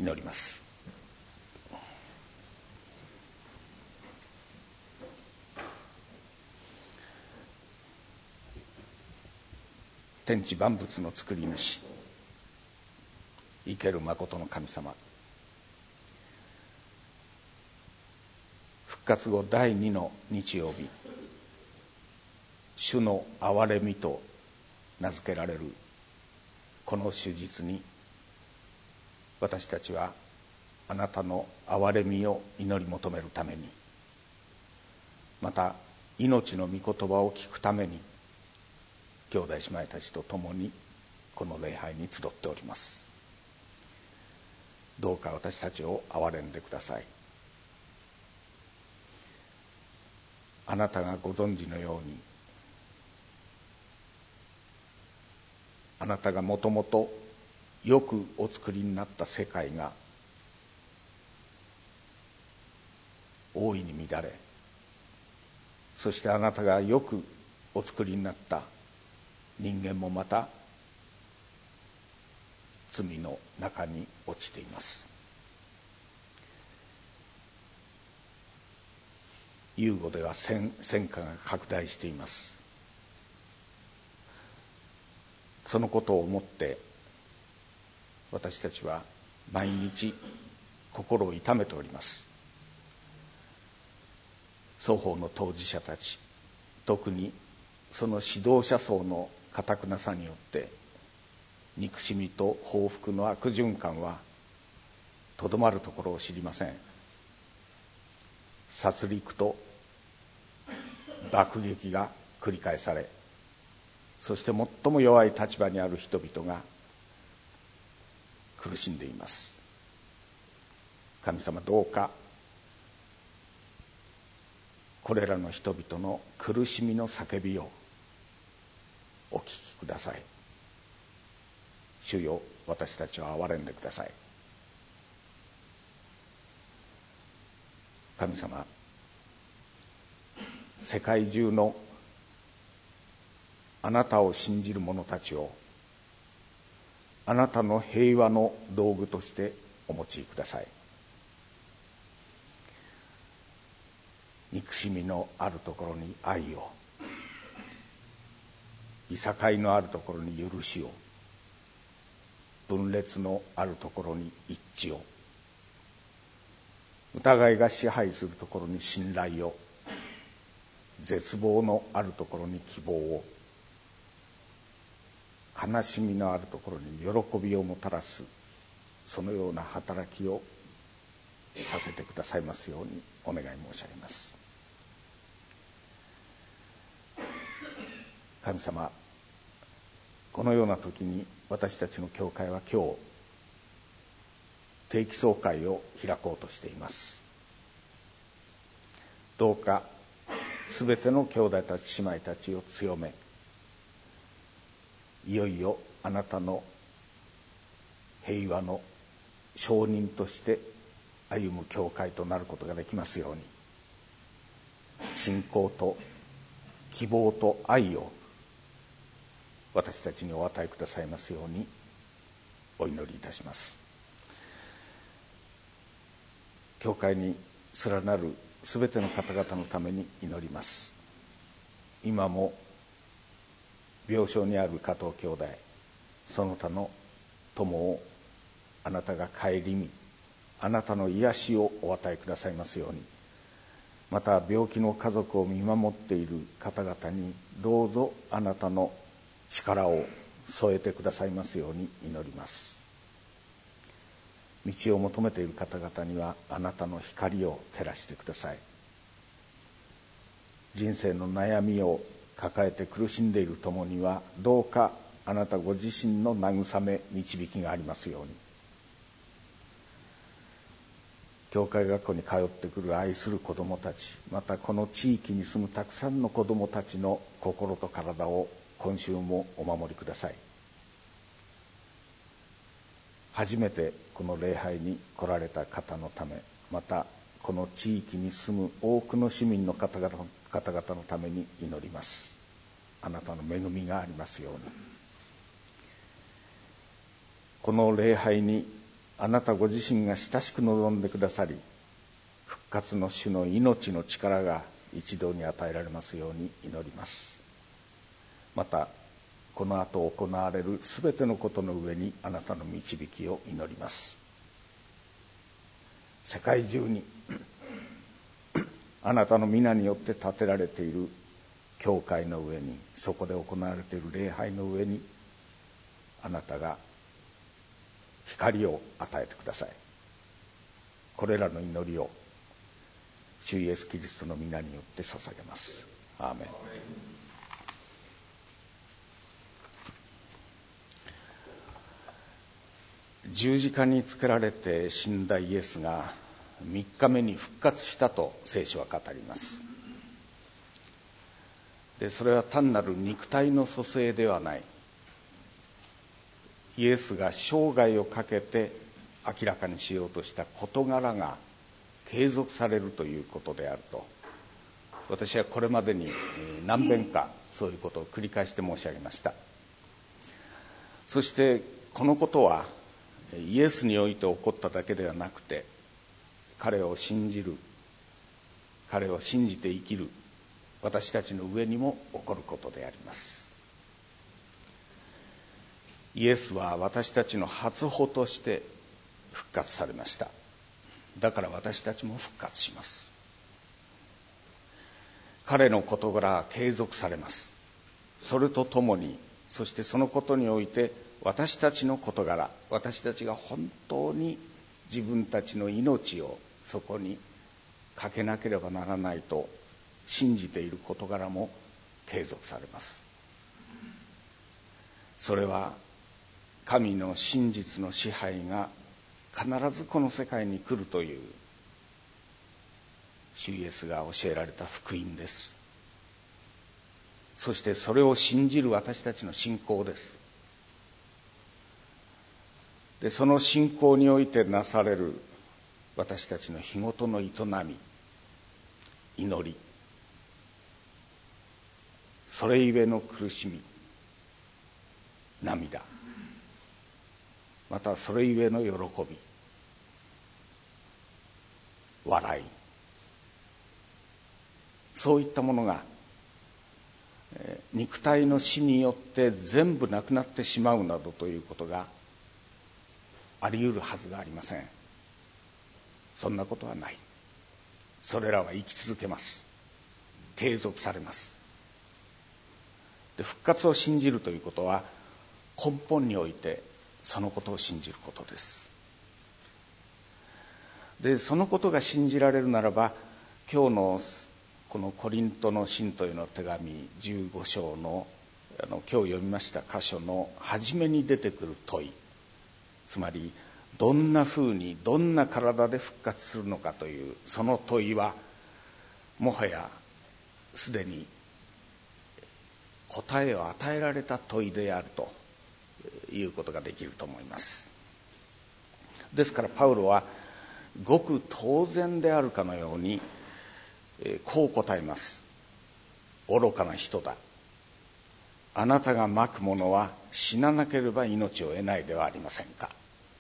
祈ります。天地万物の作り主、生ける誠の神様、復活後第2の日曜日、主の憐れみと名付けられるこの主日に、私たちはあなたの憐れみを祈り求めるために、また命の御言葉を聞くために、兄弟姉妹たちと共にこの礼拝に集っております。どうか私たちを憐れんでください。あなたがご存知のように、あなたがもともとよくお作りになった世界が大いに乱れ、そしてあなたがよくお作りになった人間もまた罪の中に落ちています。ユーゴでは戦火が拡大しています。そのことを思って私たちは毎日心を痛めております。双方の当事者たち、特にその指導者層の堅くなさによって憎しみと報復の悪循環はとどまるところを知りません。殺戮と爆撃が繰り返され、そして最も弱い立場にある人々が苦しんでいます。神様、どうかこれらの人々の苦しみの叫びをお聞きください。主よ、私たちを憐れんでください。神様、世界中のあなたを信じる者たちをあなたの平和の道具としてお用いください。憎しみのあるところに愛を、いさかいのあるところに許しを、分裂のあるところに一致を、疑いが支配するところに信頼を、絶望のあるところに希望を、悲しみのあるところに喜びをもたらす、そのような働きをさせてくださいますようにお願い申し上げます。神様、このような時に私たちの教会は今日定期総会を開こうとしています。どうかすべての兄弟たち姉妹たちを強め、いよいよあなたの平和の証人として歩む教会となることができますように、信仰と希望と愛を私たちにお与えくださいますようにお祈りいたします。教会に連なるすべての方々のために祈ります。今も病床にある加藤兄弟、その他の友をあなたが顧み、あなたの癒しをお与えくださいますように、また病気の家族を見守っている方々にどうぞあなたの力を添えてくださいますように祈ります。道を求めている方々にはあなたの光を照らしてください。人生の悩みを抱えて苦しんでいる友にはどうかあなたご自身の慰め導きがありますように、教会学校に通ってくる愛する子どもたち、またこの地域に住むたくさんの子どもたちの心と体を今週もお守りください。初めてこの礼拝に来られた方のため、またこの地域に住む多くの市民の方々のために祈ります。あなたの恵みがありますように。この礼拝にあなたご自身が親しく望んでくださり、復活の主の命の力が一同に与えられますように祈ります。またこの後行われるすべてのことの上にあなたの導きを祈ります。世界中にあなたの皆によって建てられている教会の上に、そこで行われている礼拝の上にあなたが光を与えてください。これらの祈りを主イエスキリストの皆によって捧げます。アーメン。十字架につけられて死んだイエスが3日目に復活したと聖書は語ります。でそれは単なる肉体の蘇生ではない、イエスが生涯をかけて明らかにしようとした事柄が継続されるということであると、私はこれまでに何遍かそういうことを繰り返して申し上げました。そしてこのことはイエスにおいて起こっただけではなくて、彼を信じる、彼を信じて生きる私たちの上にも起こることであります。イエスは私たちの初歩として復活されました。だから私たちも復活します。彼の事柄は継続されます。それとともに、そしてそのことにおいて私たちの事柄、私たちが本当に自分たちの命をそこにかけなければならないと信じている事柄も継続されます。それは神の真実の支配が必ずこの世界に来るという主イエスが教えられた福音です。そしてそれを信じる私たちの信仰です。でその信仰においてなされる私たちの日ごとの営み、祈り、それゆえの苦しみ、涙、またそれゆえの喜び、笑い、そういったものが肉体の死によって全部なくなってしまうなどということがあり得るはずがありません。そんなことはない。それらは生き続けます。継続されます。で復活を信じるということは根本においてそのことを信じることです。でそのことが信じられるならば、今日のこのコリントの信徒への手紙15章の今日読みました箇所の初めに出てくる問い、つまりどんなふうにどんな体で復活するのかというその問いはもはやすでに答えを与えられた問いであるということができると思います。ですからパウロはごく当然であるかのようにこう答えます。愚かな人だ。あなたがまくものは死ななければ命を得ないではありませんか。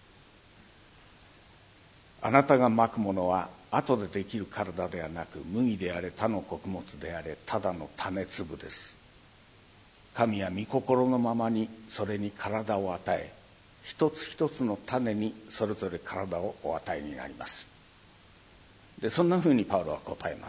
あなたがまくものは後でできる体ではなく、麦であれ他の穀物であれただの種粒です。神は御心のままにそれに体を与え、一つ一つの種にそれぞれ体をお与えになります。でそんなふうにパウロは答えます。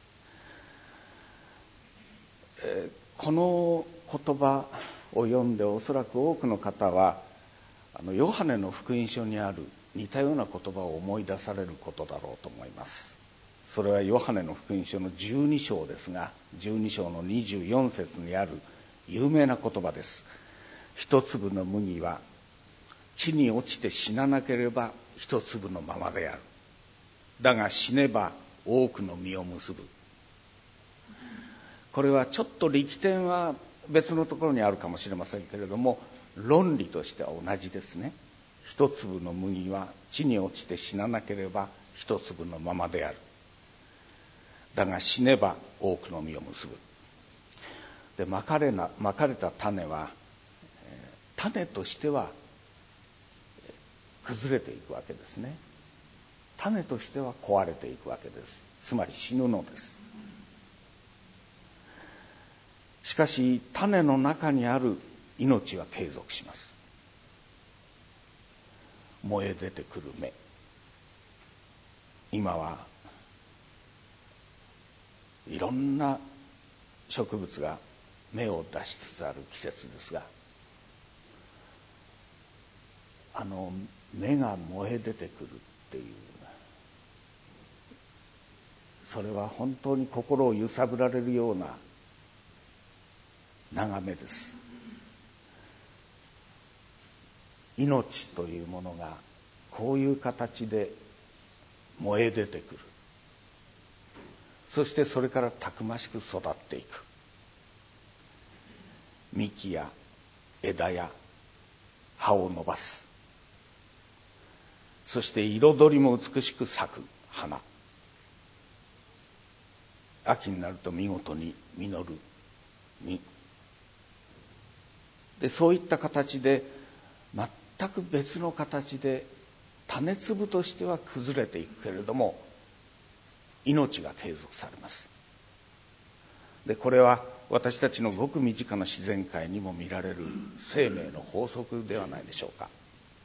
この言葉を読んでおそらく多くの方はヨハネの福音書にある似たような言葉を思い出されることだろうと思います。それはヨハネの福音書の12章ですが、12章の24節にある有名な言葉です。一粒の麦は地に落ちて死ななければ一粒のままである。だが死ねば多くの実を結ぶ。これはちょっと力点は別のところにあるかもしれませんけれども、論理としては同じですね。一粒の麦は地に落ちて死ななければ一粒のままである。だが死ねば多くの実を結ぶ。でまかれた種は種としては崩れていくわけですね。種としては壊れていくわけです。つまり死ぬのです。しかし種の中にある命は継続します。燃え出てくる芽。今はいろんな植物が芽を出しつつある季節ですが、芽が燃え出てくるっていう、それは本当に心を揺さぶられるような眺めです。命というものがこういう形で燃え出てくる。そしてそれからたくましく育っていく。幹や枝や葉を伸ばす。そして彩りも美しく咲く花。秋になると見事に実る実。で、そういった形で全く別の形で種粒としては崩れていくけれども、命が継続されます。で、これは私たちのごく身近な自然界にも見られる生命の法則ではないでしょうか。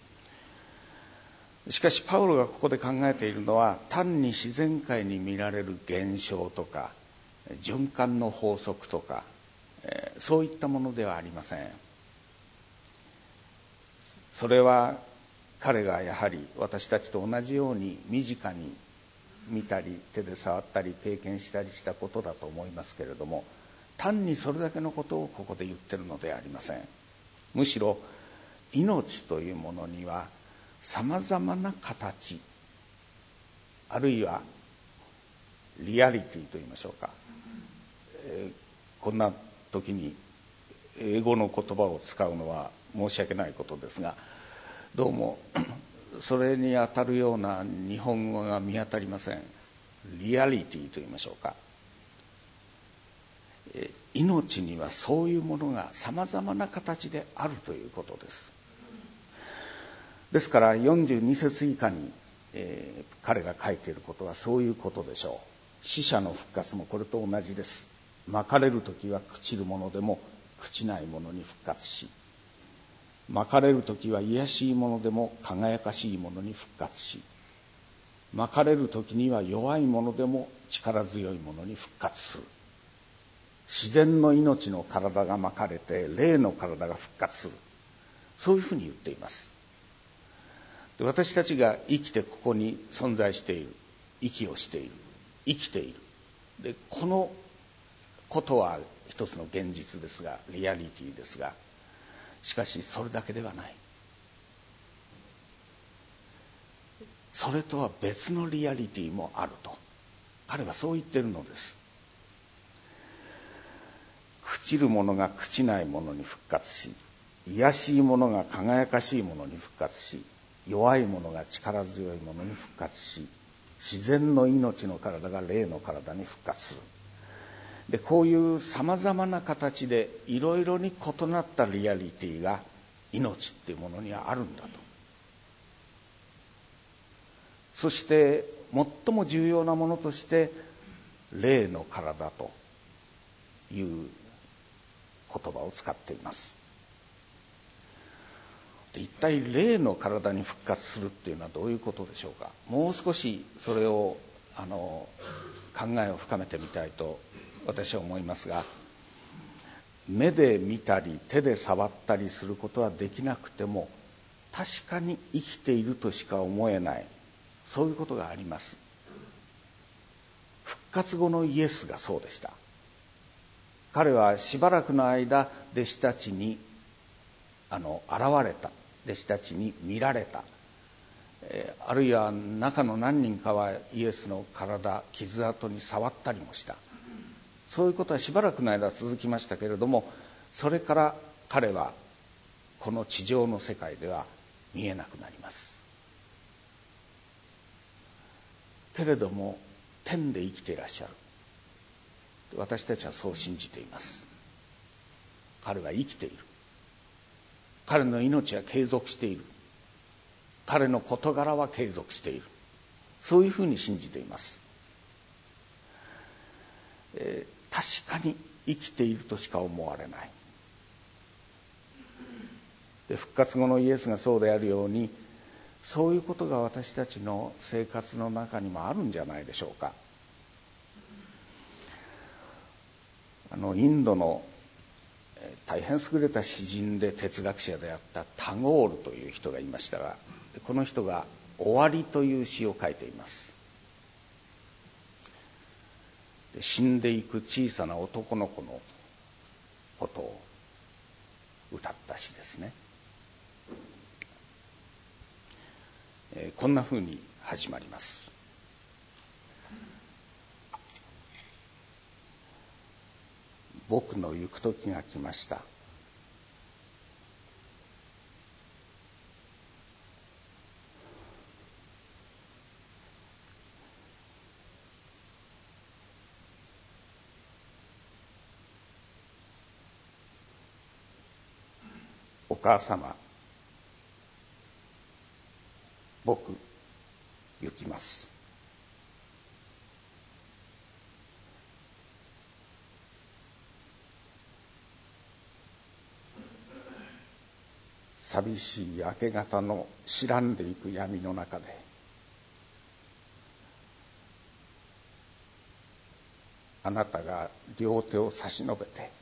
しかしパウロがここで考えているのは、単に自然界に見られる現象とか循環の法則とか、そういったものではありません。それは彼がやはり私たちと同じように身近に見たり手で触ったり経験したりしたことだと思いますけれども、単にそれだけのことをここで言ってるのではありません。むしろ命というものにはさまざまな形、あるいはリアリティといいましょうか、こんな時に英語の言葉を使うのは申し訳ないことですが、どうもそれに当たるような日本語が見当たりません。リアリティといいましょうか、命にはそういうものがさまざまな形であるということです。ですから42節以下に、彼が書いていることはそういうことでしょう。死者の復活もこれと同じです。まかれるときは朽ちるものでも朽ちないものに復活し、まかれるときは卑しいものでも輝かしいものに復活し、まかれるときには弱いものでも力強いものに復活する。自然の命の体がまかれて霊の体が復活する。そういうふうに言っています。で、私たちが生きてここに存在している、息をしている、生きている。で、このことは一つの現実ですが、リアリティですが、しかしそれだけではない。それとは別のリアリティもあると彼はそう言っているのです。朽ちるものが朽ちないものに復活し、卑しいものが輝かしいものに復活し、弱いものが力強いものに復活し、自然の命の体が霊の体に復活する。で、こういうさまざまな形でいろいろに異なったリアリティが命っていうものにはあるんだと。そして最も重要なものとして霊の体という言葉を使っています。で、一体霊の体に復活するっていうのはどういうことでしょうか。もう少しそれを考えを深めてみたいと私は思いますが、目で見たり手で触ったりすることはできなくても確かに生きているとしか思えない、そういうことがあります。復活後のイエスがそうでした。彼はしばらくの間弟子たちに現れた、弟子たちに見られた、あるいは中の何人かはイエスの体、傷跡に触ったりもした。そういうことはしばらくの間続きましたけれども、それから彼はこの地上の世界では見えなくなります。けれども天で生きていらっしゃる。私たちはそう信じています。彼は生きている。彼の命は継続している。 彼の事柄は継続している、そういうふうに信じています。確かに生きているとしか思われない。で、復活後のイエスがそうであるように、そういうことが私たちの生活の中にもあるんじゃないでしょうか。インドの大変優れた詩人で哲学者であったタゴールという人がいましたが、この人が終わりという詩を書いています。で、死んでいく小さな男の子のことを歌った詩ですね。こんなふうに始まります。僕の行く時が来ました。お母様、僕行きます。寂しい明け方の白んでいく闇の中で、あなたが両手を差し伸べて、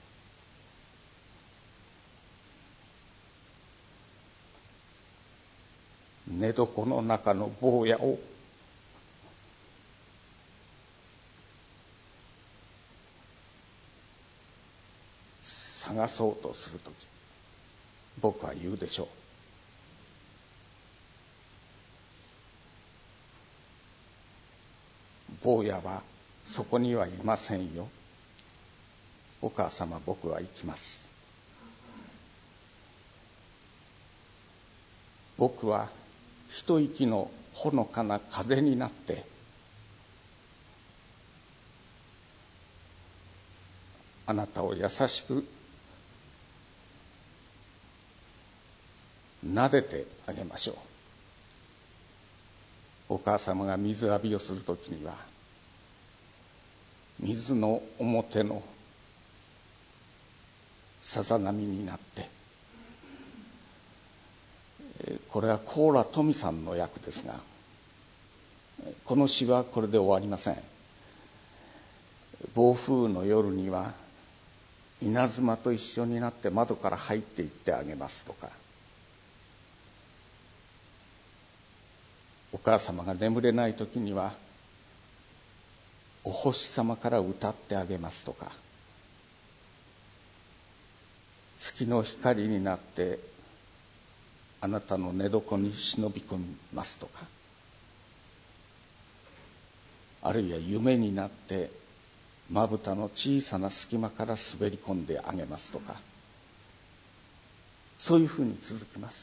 寝床の中の坊やを探そうとするとき、僕は言うでしょう。坊やはそこにはいませんよ。お母様、僕は行きます。僕は一息のほのかな風になって、あなたを優しく撫でてあげましょう。お母様が水浴びをするときには、水の表のさざ波になって、これは高良富さんの訳ですが、この詩はこれで終わりません。暴風の夜には稲妻と一緒になって窓から入っていってあげますとか、お母様が眠れない時にはお星様から歌ってあげますとか、月の光になってあなたの寝床に忍び込みますとか、あるいは夢になってまぶたの小さな隙間から滑り込んであげますとか、そういうふうに続きます。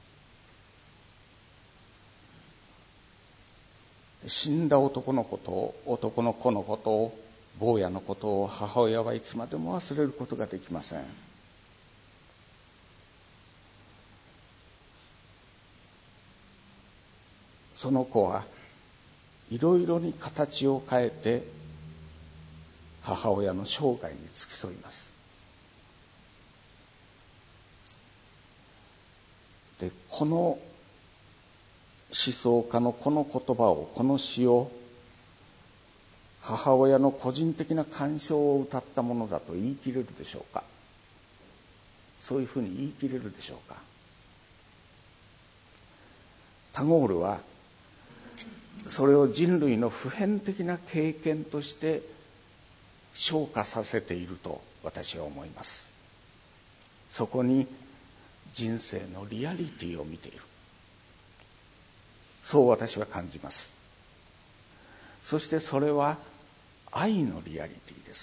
死んだ男のことを、男の子のことを、坊やのことを母親はいつまでも忘れることができません。その子はいろいろに形を変えて母親の生涯に付き添います。で、この思想家のこの言葉を、この詩を母親の個人的な感傷を歌ったものだと言い切れるでしょうか。そういうふうに言い切れるでしょうか。タゴールはそれを人類の普遍的な経験として昇華させていると私は思います。そこに人生のリアリティを見ている、そう私は感じます。そしてそれは愛のリアリティです。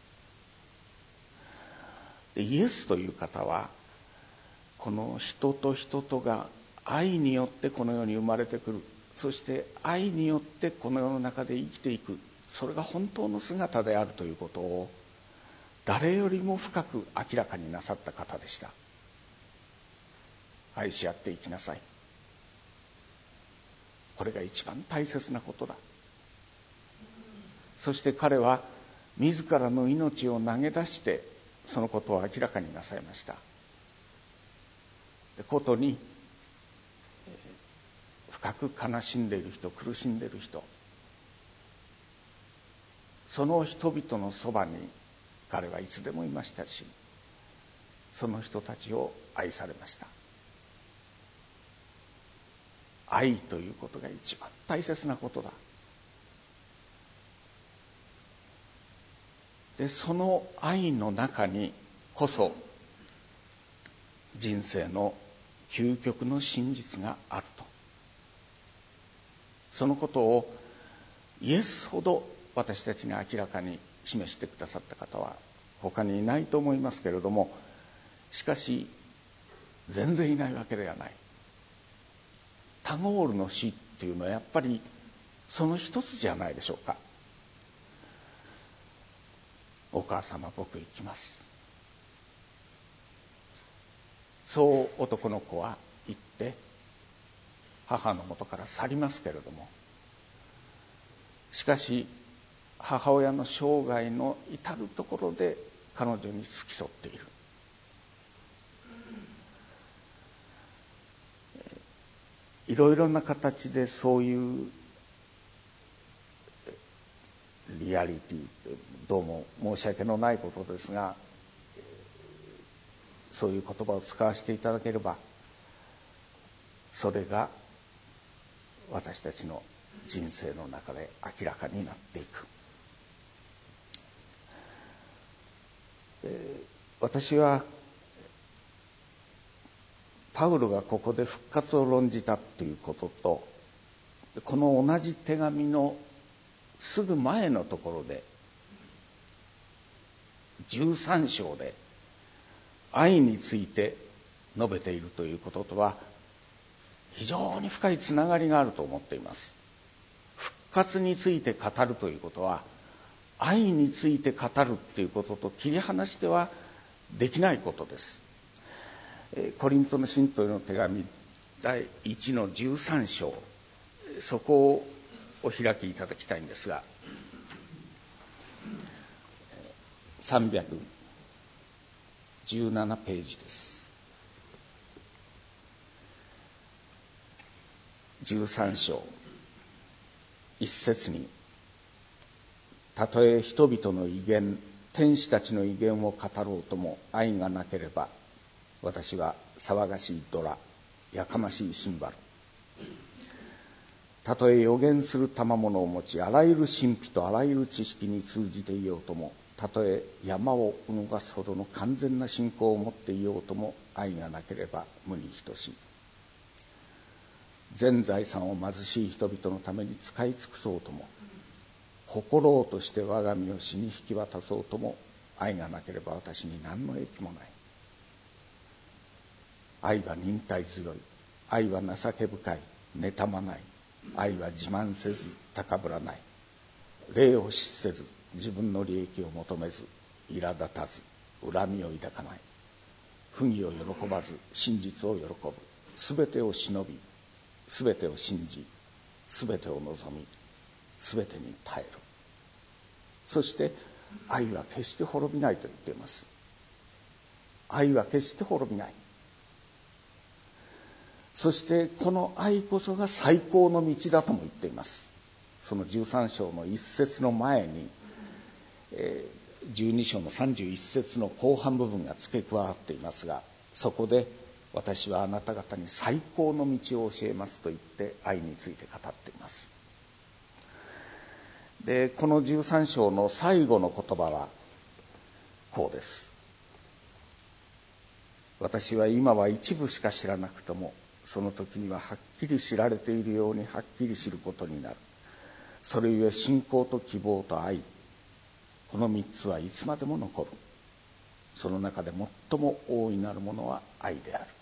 で、イエスという方はこの人と人とが愛によってこの世に生まれてくる、そして愛によってこの世の中で生きていく、それが本当の姿であるということを誰よりも深く明らかになさった方でした。愛し合っていきなさい、 これが一番大切なことだ。そして彼は自らの命を投げ出してそのことを明らかになさいました。でことに深く悲しんでいる人、苦しんでいる人、その人々のそばに彼はいつでもいましたし、その人たちを愛されました。愛ということが一番大切なことだ。で、その愛の中にこそ人生の究極の真実があると。そのことをイエスほど私たちに明らかに示してくださった方は他にいないと思いますけれども、しかし全然いないわけではない。タゴールの死っていうのはやっぱりその一つじゃないでしょうか。お母様、僕行きます。そう男の子は言って母の元から去りますけれども、しかし母親の生涯の至るところで彼女に付き添っている。いろいろな形でそういうリアリティってどうも申し訳のないことですが、そういう言葉を使わせていただければ、それが私たちの人生の中で明らかになっていく。私はパウロがここで復活を論じたということと、この同じ手紙のすぐ前のところで13章で愛について述べているということとは非常に深いつながりがあると思っています。復活について語るということは愛について語るということと切り離してはできないことです。コリントの信徒への手紙第1の13章、そこをお開きいただきたいんですが、317ページです。13章1節に、たとえ人々の威厳、天使たちの威厳を語ろうとも愛がなければ、私は騒がしいドラ、やかましいシンバル。たとえ予言する賜物を持ち、あらゆる神秘とあらゆる知識に通じていようとも、たとえ山を動かすほどの完全な信仰を持っていようとも、愛がなければ無に等しい。全財産を貧しい人々のために使い尽くそうとも、誇ろうとして我が身を死に引き渡そうとも、愛がなければ私に何の益もない。愛は忍耐強い。愛は情け深い。妬まない。愛は自慢せず高ぶらない。礼を失せず、自分の利益を求めず、苛立たず、恨みを抱かない。不義を喜ばず、真実を喜ぶ。すべてを忍び、すべてを信じ、すべてを望み、すべてに耐える。そして愛は決して滅びないと言っています。愛は決して滅びない。そしてこの愛こそが最高の道だとも言っています。その13章の1節の前に、12章の31節の後半部分が付け加わっていますが、そこで私はあなた方に最高の道を教えますと言って愛について語っています。で、この13章の最後の言葉はこうです。私は今は一部しか知らなくとも、その時にははっきり知られているようにはっきり知ることになる。それゆえ信仰と希望と愛、この3つはいつまでも残る。その中で最も大いなるものは愛である。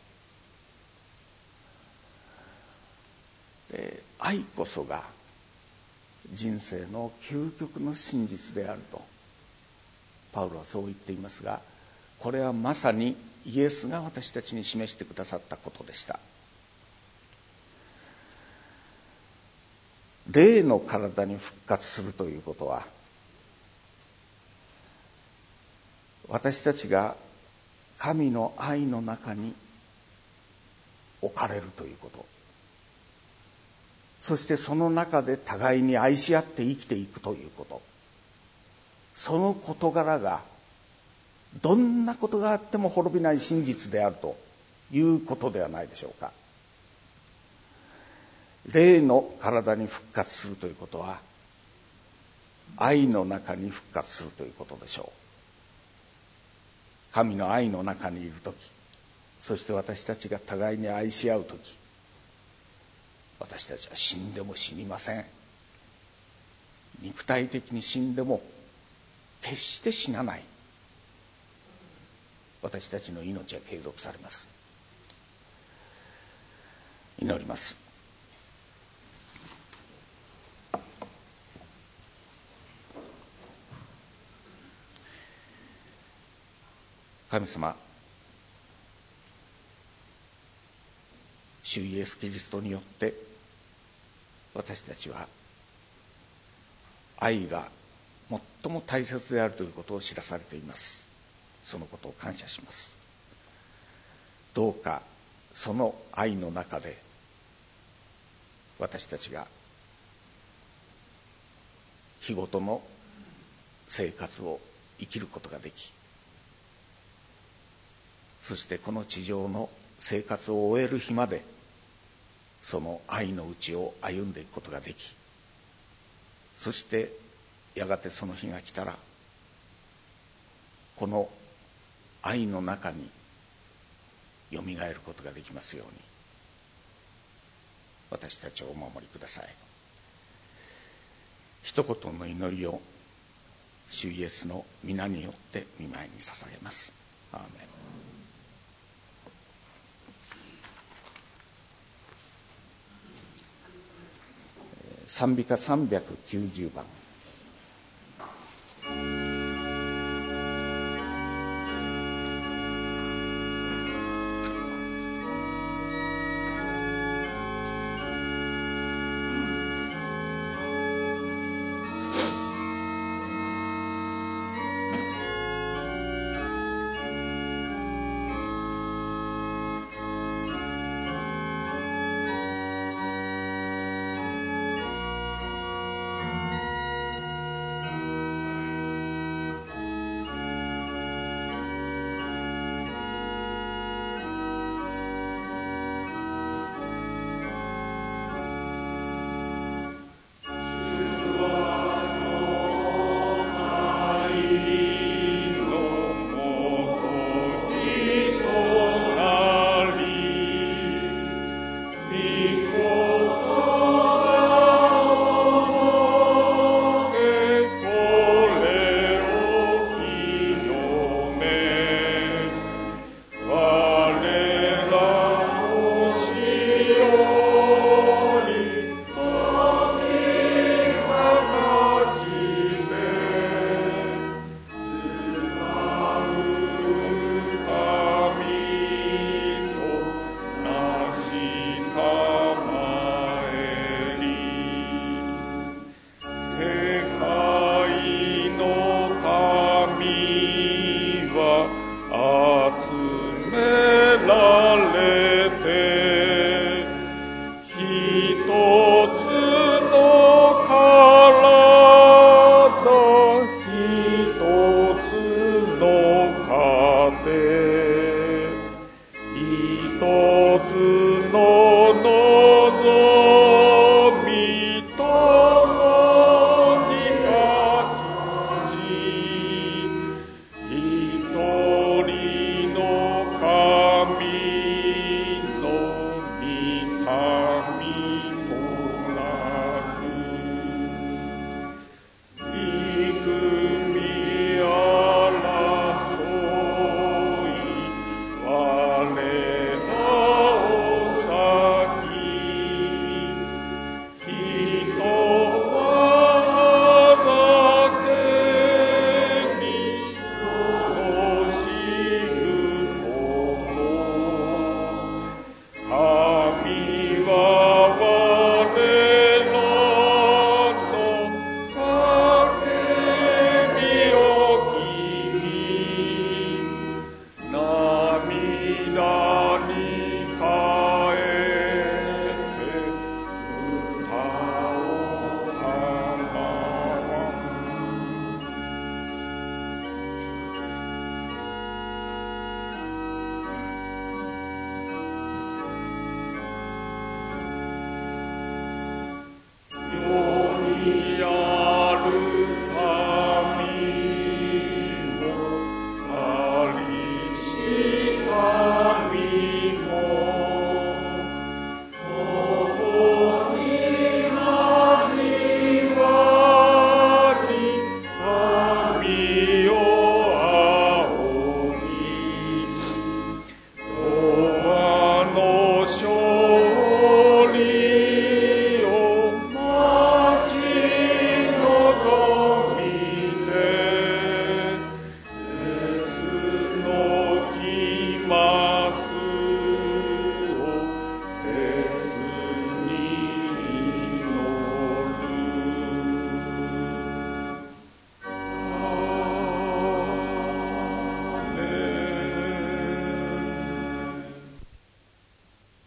で、愛こそが人生の究極の真実であるとパウロはそう言っていますが、これはまさにイエスが私たちに示してくださったことでした。 霊の体に復活するということは、私たちが神の愛の中に置かれるということ、そしてその中で互いに愛し合って生きていくということ、その事柄がどんなことがあっても滅びない真実であるということではないでしょうか。霊の体に復活するということは、愛の中に復活するということでしょう。神の愛の中にいるとき、そして私たちが互いに愛し合うとき、私たちは死んでも死にません。肉体的に死んでも決して死なない。私たちの命は継続されます。祈ります。神様、主イエスキリストによって私たちは愛が最も大切であるということを知らされています。そのことを感謝します。どうかその愛の中で私たちが日ごとの生活を生きることができ、そしてこの地上の生活を終える日までその愛のうちを歩んでいくことができ、そしてやがてその日が来たらこの愛の中によみがえることができますように私たちをお守りください。一言の祈りを主イエスの皆によって御前に捧げます。アーメン。賛美歌390番。